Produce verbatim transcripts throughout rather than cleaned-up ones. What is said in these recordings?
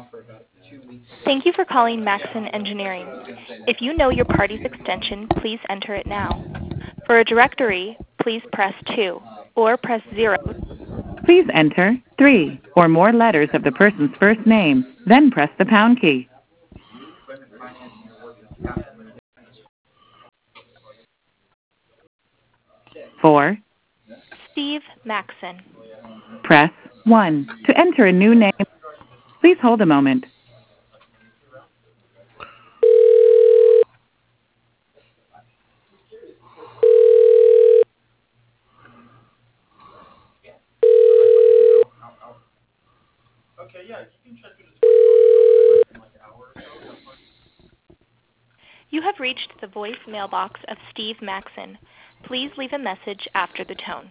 Thank you for calling Maxon Engineering. If you know your party's extension, please enter it now. For a directory, please press two or press zero. Please enter three or more letters of the person's first name, then press the pound key. For Steve Maxon. press one. To enter a new name, please hold a moment. You have reached the voice mailbox of Steve Maxon. Please leave a message after the tone.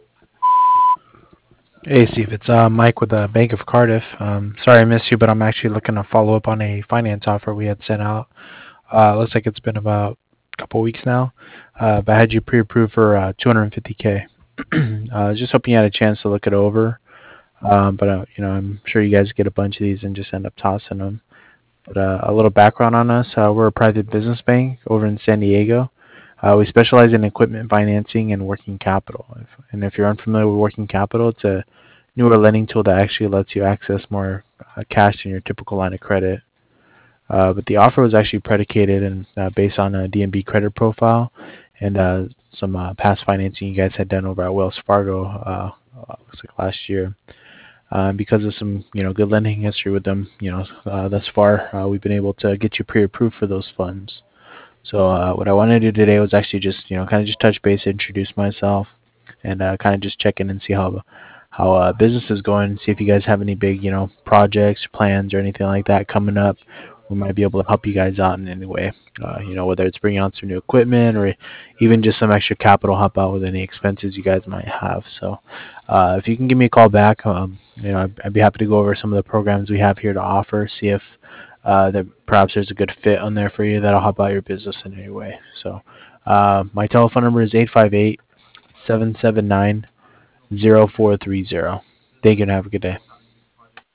Hey Steve, it's uh, Mike with the Bank of Cardiff. Um, sorry I missed you, but I'm actually looking to follow up on a finance offer we had sent out. Uh, looks like it's been about a couple weeks now, uh, but I had you pre-approved for uh, two hundred fifty K. uh, just hoping you had a chance to look it over. Um, but uh, you know, I'm sure you guys get a bunch of these and just end up tossing them. But uh, a little background on us: uh, we're a private business bank over in San Diego. Uh, we specialize in equipment financing and working capital. If, and if you're unfamiliar with working capital, it's a newer lending tool that actually lets you access more uh, cash than your typical line of credit. Uh, but the offer was actually predicated and uh, based on a D N B credit profile and uh, some uh, past financing you guys had done over at Wells Fargo, uh, uh, looks like last year. Uh, because of some, you know, good lending history with them, you know, uh, thus far, uh, we've been able to get you pre-approved for those funds. So uh, what I wanted to do today was actually just, you know, kind of just touch base, introduce myself, and uh, kind of just check in and see how how uh, business is going. See if you guys have any big, you know, projects, plans, or anything like that coming up. We might be able to help you guys out in any way. Uh, you know, whether it's bringing on some new equipment or even just some extra capital, help out with any expenses you guys might have. So uh, if you can give me a call back, um, you know, I'd, I'd be happy to go over some of the programs we have here to offer. See if uh, that perhaps there's a good fit on there for you that'll help out your business in any way. So uh, my telephone number is eight five eight, seven seven nine, zero four three zero. Thank you and have a good day.